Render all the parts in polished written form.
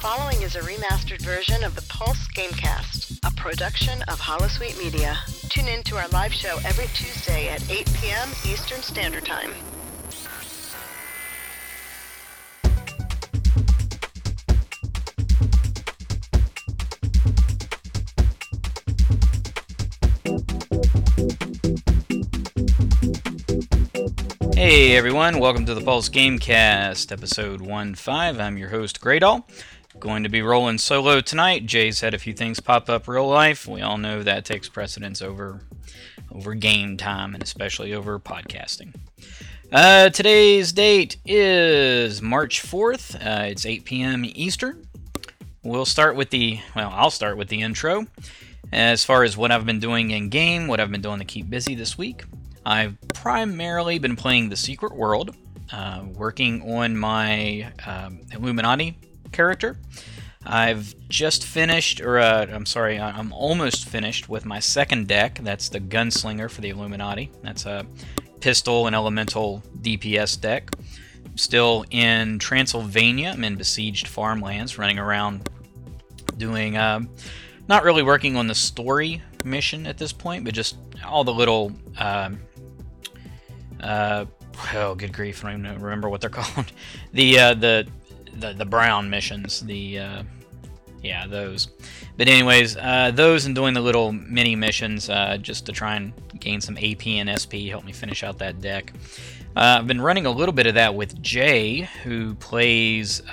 following is a remastered version of the Pulse Gamecast, a production of Holosuite Media. Tune in to our live show every Tuesday at 8 p.m. Eastern Standard Time. Hey everyone, welcome to the Pulse Gamecast, episode 15. I'm your host, Greydoll. Going to be rolling solo tonight. Jay's had a few things pop up real life. We all know that takes precedence over game time, and especially over podcasting. Today's date is March 4th. It's 8 p.m. Eastern. I'll start with the intro. As far as what I've been doing in game, what I've been doing to keep busy this week. I've primarily been playing The Secret World, working on my Illuminati character. I've just finished, I'm almost finished with my second deck. That's the Gunslinger for the Illuminati. That's a pistol and elemental DPS deck. Still in Transylvania. I'm in besieged farmlands, running around doing, not really working on the story mission at this point, but just all the little, oh good grief, I don't even remember what they're called. The brown missions, those. But anyways, those and doing the little mini missions, just to try and gain some AP and SP, help me finish out that deck. I've been running a little bit of that with Jay, who plays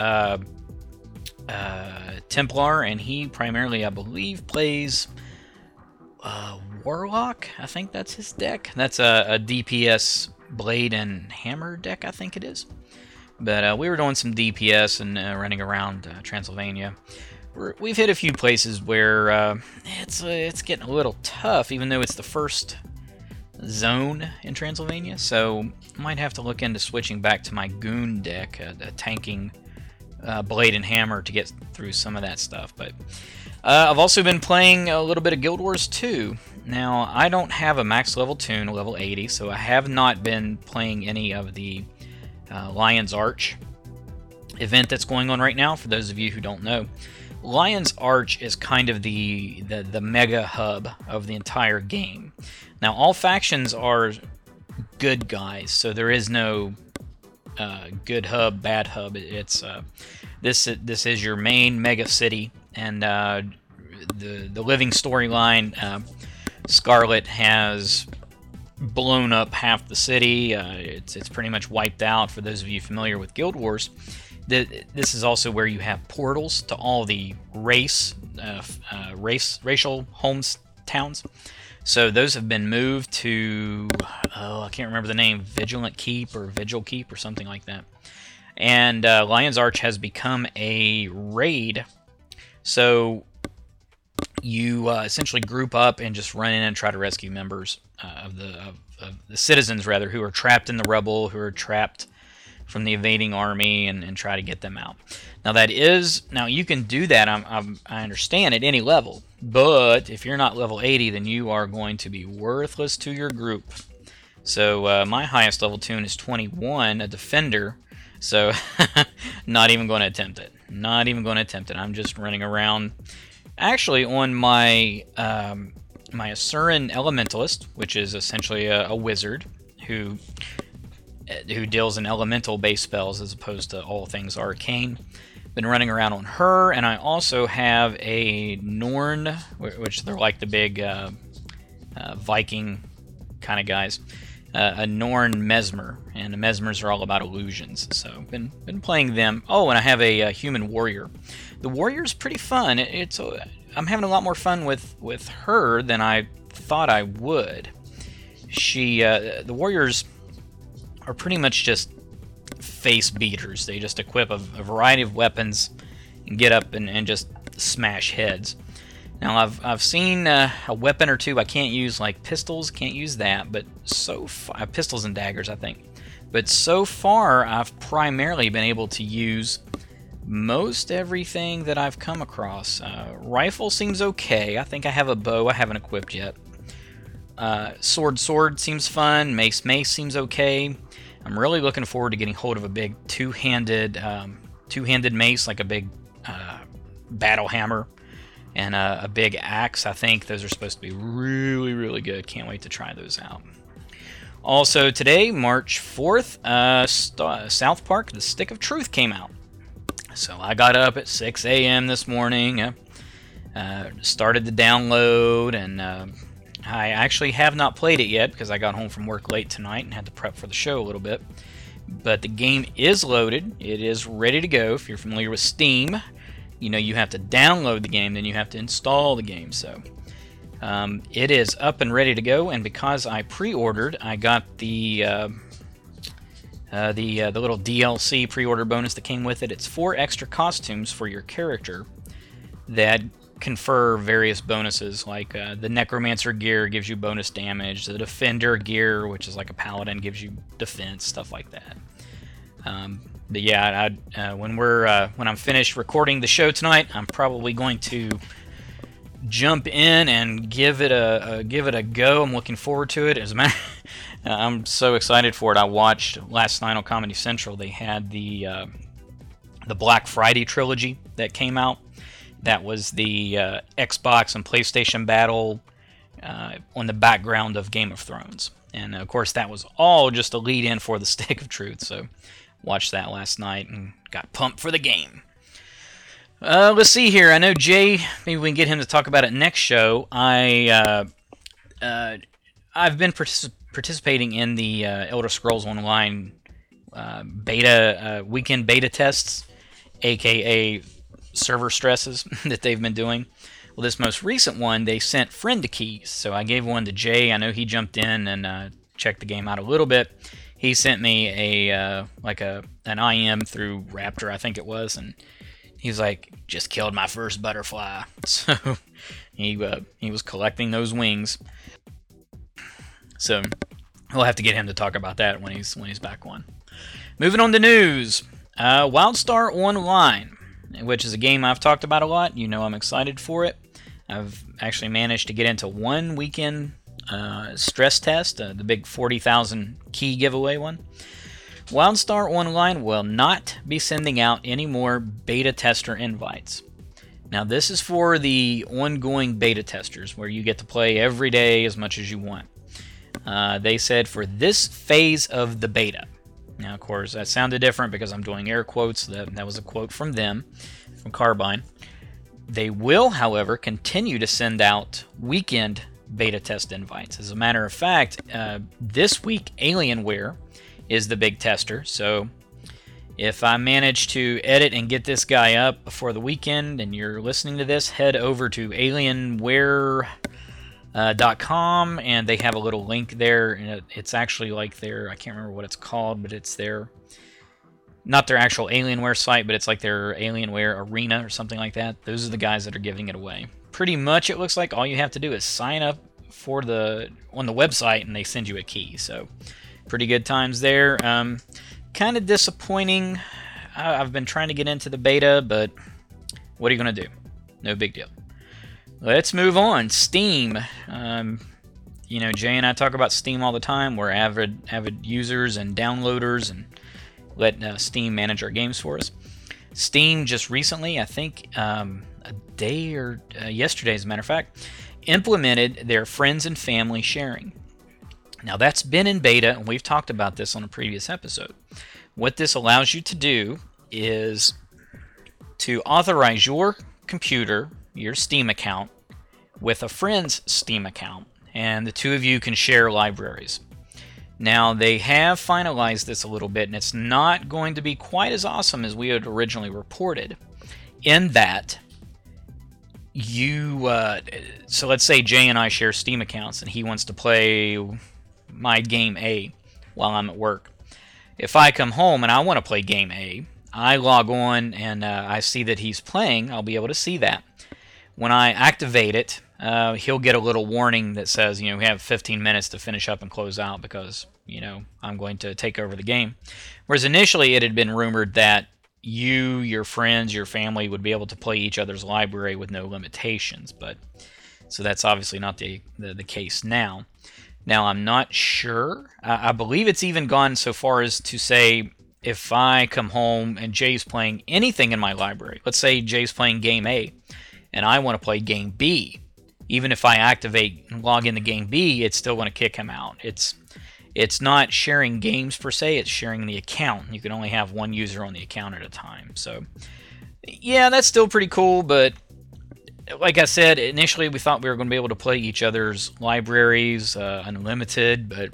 Templar, and he primarily, I believe, plays Warlock. I think that's his deck. That's a DPS blade and hammer deck, I think it is. But we were doing some DPS and running around Transylvania. We've hit a few places where it's getting a little tough, even though it's the first zone in Transylvania. So I might have to look into switching back to my goon deck, a tanking blade and hammer, to get through some of that stuff. But I've also been playing a little bit of Guild Wars 2. Now, I don't have a max level toon, level 80, so I have not been playing any of the Lion's Arch event that's going on right now, for those of you who don't know. Lion's Arch is kind of the mega hub of the entire game. Now, all factions are good guys, so there is no good hub, bad hub. It's this is your main mega city, and the living storyline. Scarlet has blown up half the city. It's pretty much wiped out. For those of you familiar with Guild Wars, this is also where you have portals to all the racial hometowns. So those have been moved to, I can't remember the name, Vigilant Keep or Vigil Keep or something like that. And Lion's Arch has become a raid. So you essentially group up and just run in and try to rescue members of the citizens, rather, who are trapped in the rubble, who are trapped from the invading army, and try to get them out. Now you can do that, I understand, at any level, but if you're not level 80, then you are going to be worthless to your group. So my highest level toon is 21, a defender, so not even going to attempt it. I'm just running around. Actually, on my my Asuran Elementalist, which is essentially a wizard who deals in elemental-based spells as opposed to all things arcane, been running around on her, and I also have a Norn, which they're like the big Viking kind of guys, a Norn Mesmer, and the Mesmers are all about illusions, so been playing them. Oh, and I have a human warrior. The warrior's pretty fun. I'm having a lot more fun with her than I thought I would. The warriors are pretty much just face beaters. They just equip a variety of weapons and get up and just smash heads. Now I've seen a weapon or two I can't use, like pistols. Can't use that, but so far, pistols and daggers, I think. But so far, I've primarily been able to use most everything that I've come across. Rifle seems okay. I think I have a bow I haven't equipped yet. Sword seems fun. Mace seems okay. I'm really looking forward to getting hold of a big two-handed mace, like a big battle hammer and a big axe. I think those are supposed to be really, really good. Can't wait to try those out. Also today, March 4th, South Park: The Stick of Truth came out. So I got up at 6 a.m. this morning, started the download, and I actually have not played it yet because I got home from work late tonight and had to prep for the show a little bit. But the game is loaded. It is ready to go. If you're familiar with Steam, you know you have to download the game, then you have to install the game. So it is up and ready to go. And because I pre-ordered, I got the little DLC pre-order bonus that came with it. It's 4 extra costumes for your character that confer various bonuses, like the Necromancer gear gives you bonus damage, the Defender gear, which is like a paladin, gives you defense, stuff like that. But yeah, when I'm finished recording the show tonight, I'm probably going to jump in and give it a go. I'm looking forward to it. As a matter, I'm so excited for it. I watched last night on Comedy Central. They had the Black Friday trilogy that came out. That was the Xbox and PlayStation battle on the background of Game of Thrones. And of course, that was all just a lead in for the Stick of Truth. So watched that last night and got pumped for the game. Let's see here. I know Jay, maybe we can get him to talk about it next show. I've been participating in the Elder Scrolls Online weekend beta tests, aka server stresses that they've been doing. Well, this most recent one, they sent friend keys, so I gave one to Jay. I know he jumped in and checked the game out a little bit. He sent me an IM through Raptor, I think it was, and he's like, just killed my first butterfly. So he was collecting those wings. So we'll have to get him to talk about that when he's back on. Moving on to news, WildStar Online, which is a game I've talked about a lot. You know I'm excited for it. I've actually managed to get into one weekend stress test, the big 40,000 key giveaway one. WildStar Online will not be sending out any more beta tester invites. Now this is for the ongoing beta testers, where you get to play every day as much as you want. They said for this phase of the beta. Now, of course, that sounded different because I'm doing air quotes. That was a quote from them, from Carbine. They will, however, continue to send out weekend beta test invites. As a matter of fact, this week, Alienware is the big tester. So if I manage to edit and get this guy up before the weekend and you're listening to this, head over to alienware.com and they have a little link there. And it's actually like their, I can't remember what it's called, but it's their, not their actual Alienware site, but it's like their Alienware arena or something like that. Those are the guys that are giving it away. Pretty much it looks like all you have to do is sign up on the website and they send you a key. So pretty good times there. Kind of disappointing. I've been trying to get into the beta, but what are you going to do? No big deal. Let's move on. Steam. Jay and I talk about Steam all the time. We're avid users and downloaders and let Steam manage our games for us. Steam just recently, I think a day or yesterday as a matter of fact, implemented their friends and family sharing. Now that's been in beta, and we've talked about this on a previous episode. What this allows you to do is to authorize your computer, your Steam account, with a friend's Steam account, and the two of you can share libraries. Now they have finalized this a little bit, and it's not going to be quite as awesome as we had originally reported, in that so let's say Jay and I share Steam accounts, and he wants to play my game A while I'm at work. If I come home and I want to play game A, I log on and I see that he's playing. I'll be able to see that. When I activate it, he'll get a little warning that says, we have 15 minutes to finish up and close out because, I'm going to take over the game. Whereas initially it had been rumored that you, your friends, your family would be able to play each other's library with no limitations. So that's obviously not the case now. Now, I'm not sure. I believe it's even gone so far as to say if I come home and Jay's playing anything in my library, let's say Jay's playing game A, and I want to play game B, even if I activate and log into game B, it's still going to kick him out. It's not sharing games per se, it's sharing the account. You can only have one user on the account at a time. So, yeah, that's still pretty cool, but like I said, initially we thought we were going to be able to play each other's libraries unlimited, but,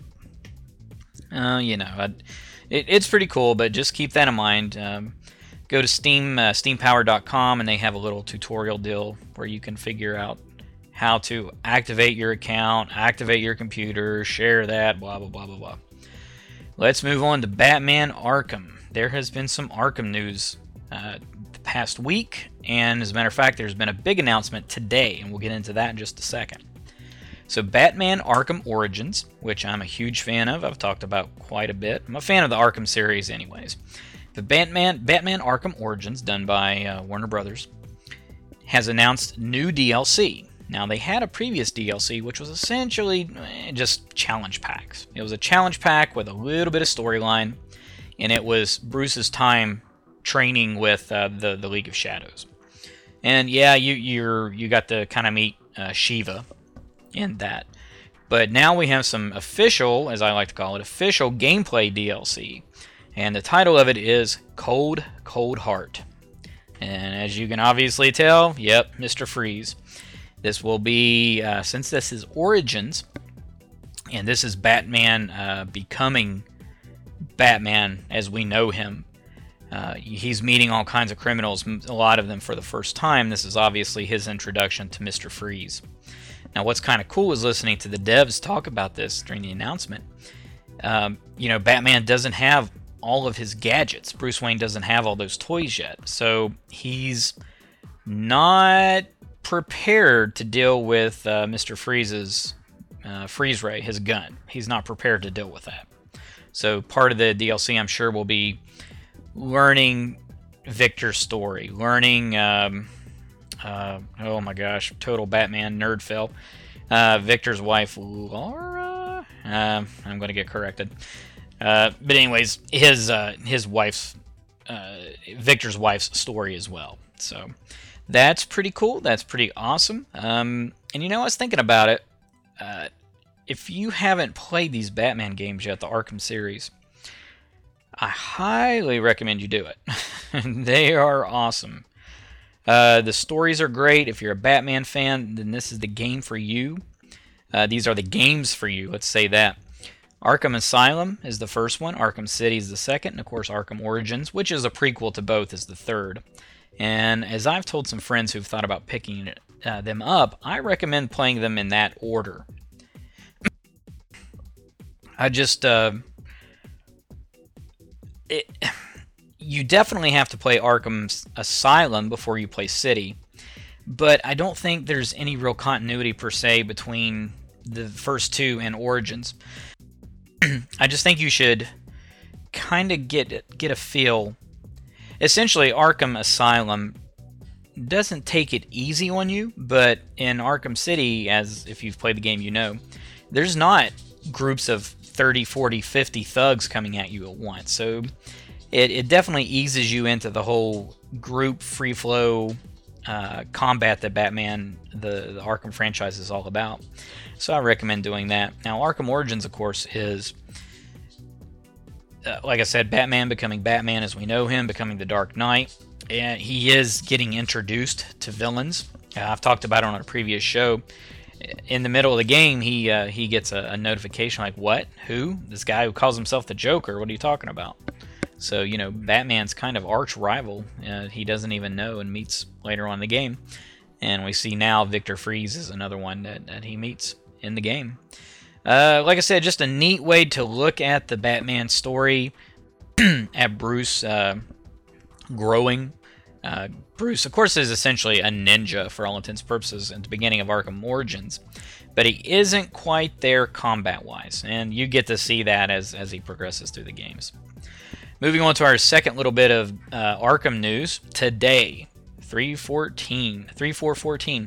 it's pretty cool, but just keep that in mind. Go to steampower.com, and they have a little tutorial deal where you can figure out how to activate your account, activate your computer, share that, blah, blah, blah, blah, blah. Let's move on to Batman Arkham. There has been some Arkham news the past week, and as a matter of fact, there's been a big announcement today, and we'll get into that in just a second. So Batman Arkham Origins, which I'm a huge fan of, I've talked about quite a bit. I'm a fan of the Arkham series anyways. The Batman Arkham Origins, done by Warner Brothers, has announced new DLC. Now, they had a previous DLC, which was essentially just challenge packs. It was a challenge pack with a little bit of storyline, and it was Bruce's time training with the League of Shadows. And yeah, you got to kind of meet Shiva in that. But now we have some official, as I like to call it, official gameplay DLC. And the title of it is Cold Heart. And as you can obviously tell, yep, Mr. Freeze. This will be, since this is Origins, and this is Batman becoming Batman as we know him. He's meeting all kinds of criminals, a lot of them for the first time. This is obviously his introduction to Mr. Freeze. Now, what's kind of cool is listening to the devs talk about this during the announcement. Batman doesn't have all of his gadgets. Bruce Wayne doesn't have all those toys yet. So he's not prepared to deal with Mr. Freeze's freeze ray, his gun. He's not prepared to deal with that. So part of the DLC, I'm sure, will be learning Victor's story, learning, oh my gosh, total Batman nerd fail. Victor's wife, Laura? I'm going to get corrected. But anyways, his wife's, Victor's wife's story as well. So that's pretty cool. That's pretty awesome. And I was thinking about it. If you haven't played these Batman games yet, the Arkham series, I highly recommend you do it. They are awesome. The stories are great. If you're a Batman fan, then this is the game for you. These are the games for you, let's say that. Arkham Asylum is the first one, Arkham City is the second, and of course Arkham Origins, which is a prequel to both, is the third. And as I've told some friends who've thought about picking them up, I recommend playing them in that order. You definitely have to play Arkham Asylum before you play City, but I don't think there's any real continuity per se between the first two and Origins. I just think you should kind of get a feel. Essentially, Arkham Asylum doesn't take it easy on you, but in Arkham City, as if you've played the game, there's not groups of 30, 40, 50 thugs coming at you at once. So it definitely eases you into the whole group free flow combat that Batman, the Arkham franchise, is all about. So I recommend doing that. Now, Arkham Origins, of course, is, like I said, Batman becoming Batman as we know him, becoming the Dark Knight. And he is getting introduced to villains. I've talked about it on a previous show. In the middle of the game, he gets a notification like, what? Who? This guy who calls himself the Joker? What are you talking about? So, Batman's kind of arch rival. He doesn't even know and meets later on in the game. And we see now Victor Freeze is another one that he meets in the game. Like I said, just a neat way to look at the Batman story, at Bruce growing. Bruce, of course, is essentially a ninja for all intents and purposes at the beginning of Arkham Origins, but he isn't quite there combat-wise, and you get to see that as he progresses through the games. Moving on to our second little bit of Arkham news today, 3/4/14.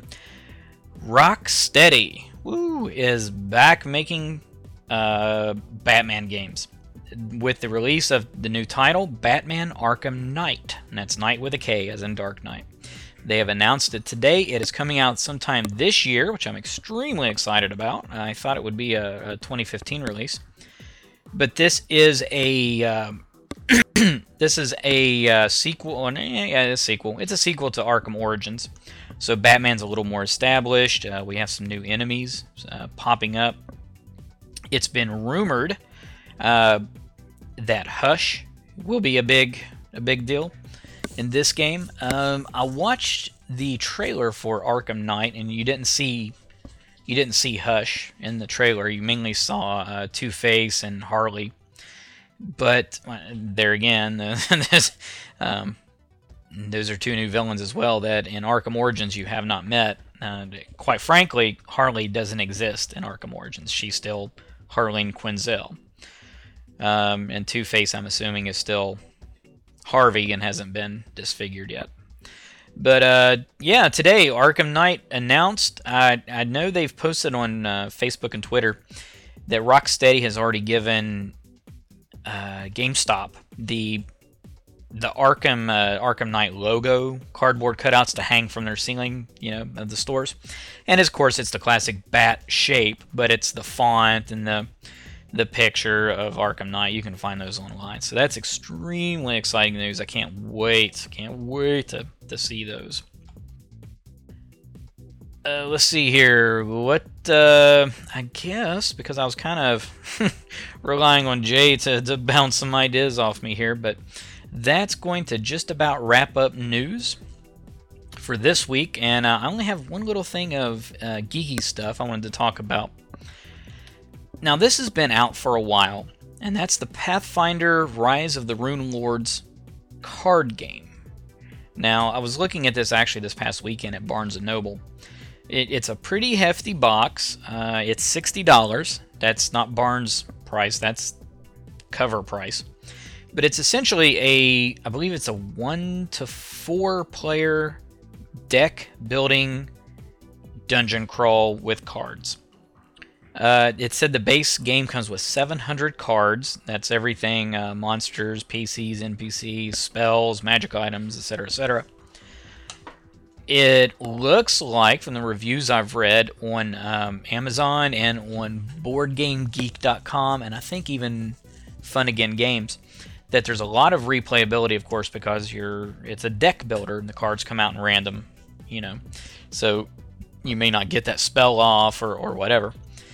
Rocksteady is back making Batman games. with the release of the new title, Batman Arkham Knight. And that's Knight with a K, as in Dark Knight. They have announced it today. It is coming out sometime this year, which I'm extremely excited about. I thought it would be a 2015 release. But this is a sequel. A sequel. It's a sequel to Arkham Origins. So Batman's a little more established. We have some new enemies popping up. It's been rumored that Hush will be a big deal in this game. I watched the trailer for Arkham Knight, and you didn't see Hush in the trailer. You mainly saw Two-Face and Harley. But there again, those are two new villains as well that in Arkham Origins you have not met. Quite frankly, Harley doesn't exist in Arkham Origins. She's still Harleen Quinzel. And Two-Face, I'm assuming, is still Harvey and hasn't been disfigured yet. But yeah, today Arkham Knight announced. I know they've posted on Facebook and Twitter that Rocksteady has already given GameStop the Arkham Knight logo cardboard cutouts to hang from their ceiling, of the stores. And of course, it's the classic bat shape, but it's the font and the picture of Arkham Knight. You can find those online. So that's extremely exciting news. I can't wait to see those. Let's see here. What, I guess, because I was kind of relying on Jay to bounce some ideas off me here, but that's going to just about wrap up news for this week. And I only have one little thing of geeky stuff I wanted to talk about. Now, this has been out for a while, and that's the Pathfinder Rise of the Rune Lords card game. Now, I was looking at this actually this past weekend at Barnes & Noble. It's a pretty hefty box. It's $60. That's not Barnes price, that's cover price. But it's essentially I believe it's a 1 to 4 player deck building dungeon crawl with cards. It said the base game comes with 700 cards. That's everything, monsters, PCs, NPCs, spells, magic items, etc., etc. It looks like, from the reviews I've read on Amazon and on BoardGameGeek.com, and I think even Fun Again Games, that there's a lot of replayability, of course, because it's a deck builder and the cards come out in random, so you may not get that spell off or whatever.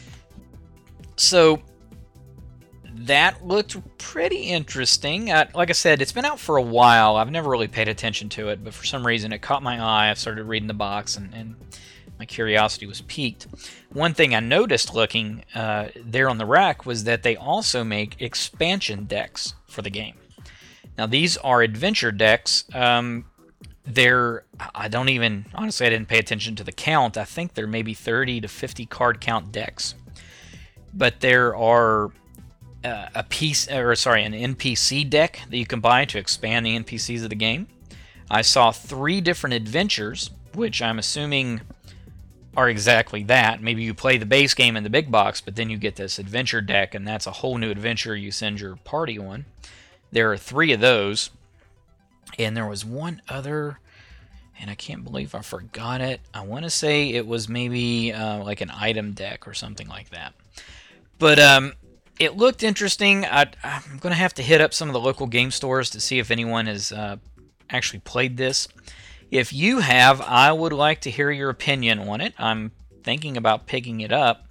So that looked pretty interesting. Like I said, it's been out for a while. I've never really paid attention to it, but for some reason it caught my eye. I started reading the box, and my curiosity was piqued. One thing I noticed looking there on the rack was that they also make expansion decks for the game. Now, these are adventure decks. Honestly, I didn't pay attention to the count. I think there may be 30 to 50 card count decks. But there are an NPC deck that you can buy to expand the NPCs of the game. I saw 3 different adventures, which I'm assuming are exactly that. Maybe you play the base game in the big box, but then you get this adventure deck, and that's a whole new adventure you send your party on. There are 3 of those, and there was one other, and I can't believe I forgot it. I want to say it was maybe like an item deck or something like that. But it looked interesting. I'm going to have to hit up some of the local game stores to see if anyone has actually played this. If you have, I would like to hear your opinion on it. I'm thinking about picking it up.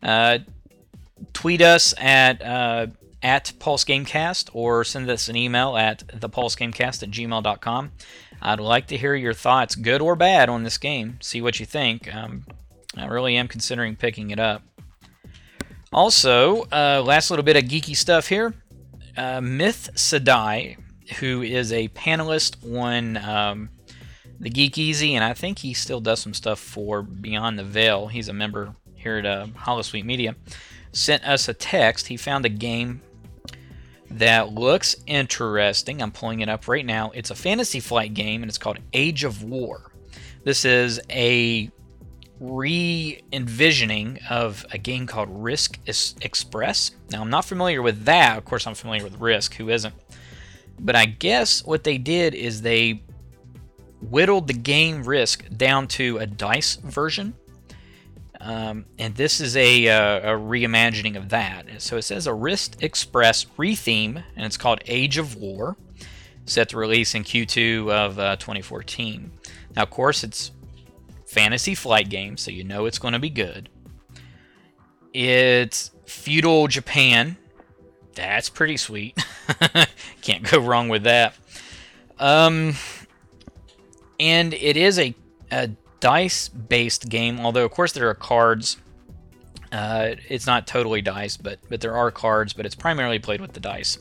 Tweet us at PulseGamecast or send us an email at thepulsegamecast@gmail.com. I'd like to hear your thoughts, good or bad, on this game. See what you think. I really am considering picking it up. Also, last little bit of geeky stuff here. Myth Sadai, who is a panelist on the Geek Easy, and I think he still does some stuff for Beyond the Veil. He's a member here at Holosuite Media. Sent us a text. He found a game that looks interesting. I'm pulling it up right now. It's a Fantasy Flight game, and it's called Age of War. This is a re-envisioning of a game called Risk Express. Now, I'm not familiar with that. Of course, I'm familiar with Risk. Who isn't? But I guess what they did is they whittled the game Risk down to a dice version. And this is a reimagining of that. So it says a Risk Express retheme, and it's called Age of War, set to release in Q2 of 2014. Now, of course, it's Fantasy Flight game, so you know it's going to be good. It's feudal Japan. That's pretty sweet. Can't go wrong with that. And it is a dice-based game, although, of course, there are cards. It's not totally dice, but there are cards, but it's primarily played with the dice.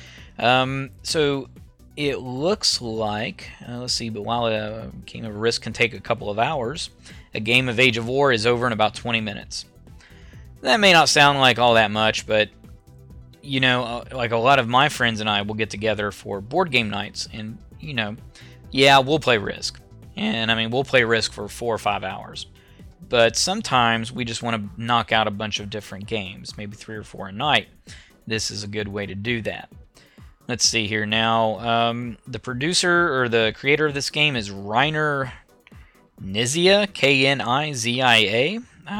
So it looks like, let's see, but while a game of Risk can take a couple of hours, a game of Age of War is over in about 20 minutes. That may not sound like all that much, but, you know, like a lot of my friends and I will get together for board game nights, and, you know, yeah, we'll play Risk. And, I mean, we'll play Risk for 4 or 5 hours. But sometimes we just want to knock out a bunch of different games, maybe 3 or 4 a night. This is a good way to do that. Let's see here now. The producer or the creator of this game is Reiner Knizia, Knizia.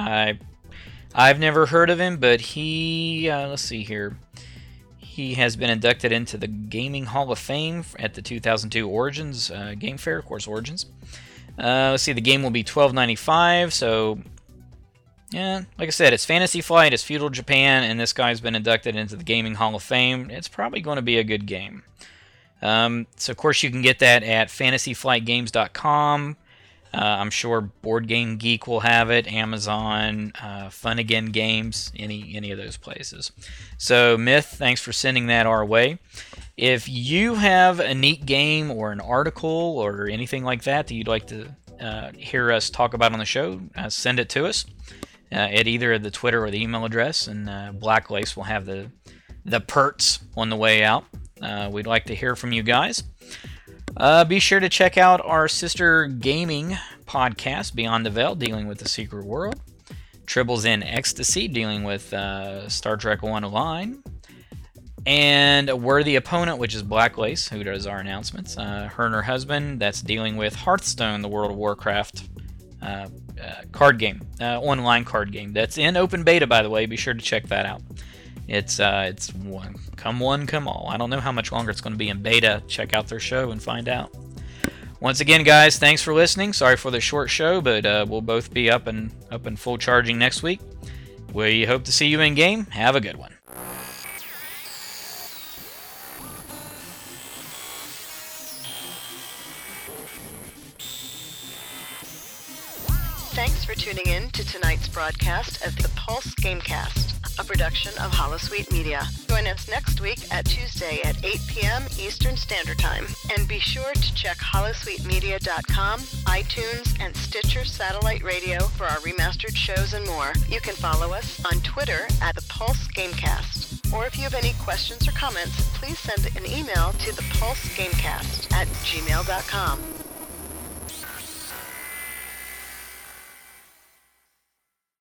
I've never heard of him, but he, let's see here. He has been inducted into the Gaming Hall of Fame at the 2002 Origins Game Fair, of course, Origins. Let's see, the game will be $12.95, so yeah, like I said, it's Fantasy Flight, it's feudal Japan, and this guy's been inducted into the Gaming Hall of Fame. It's probably going to be a good game. So, of course, you can get that at fantasyflightgames.com. I'm sure Board Game Geek will have it, Amazon, Fun Again Games, any of those places. So, Myth, thanks for sending that our way. If you have a neat game or an article or anything like that you'd like to hear us talk about on the show, send it to us. At either the Twitter or the email address, and Black Lace will have the perts on the way out. We'd like to hear from you guys. Be sure to check out our sister gaming podcast, Beyond the Veil, dealing with the secret world. Tribbles in Ecstasy, dealing with Star Trek Online. And A Worthy Opponent, which is Black Lace, who does our announcements. Her and her husband, that's dealing with Hearthstone, the World of Warcraft card game, online card game. That's in open beta, by the way. Be sure to check that out. It's one, come all. I don't know how much longer it's going to be in beta. Check out their show and find out. Once again, guys, thanks for listening. Sorry for the short show, but we'll both be up and full charging next week. We hope to see you in game. Have a good one. Thanks for tuning in to tonight's broadcast of the Pulse Gamecast, a production of Holosuite Media. Join us next week at Tuesday at 8 p.m. Eastern Standard Time. And be sure to check holosuitemedia.com, iTunes, and Stitcher Satellite Radio for our remastered shows and more. You can follow us on Twitter at the Pulse Gamecast. Or if you have any questions or comments, please send an email to thepulsegamecast@gmail.com.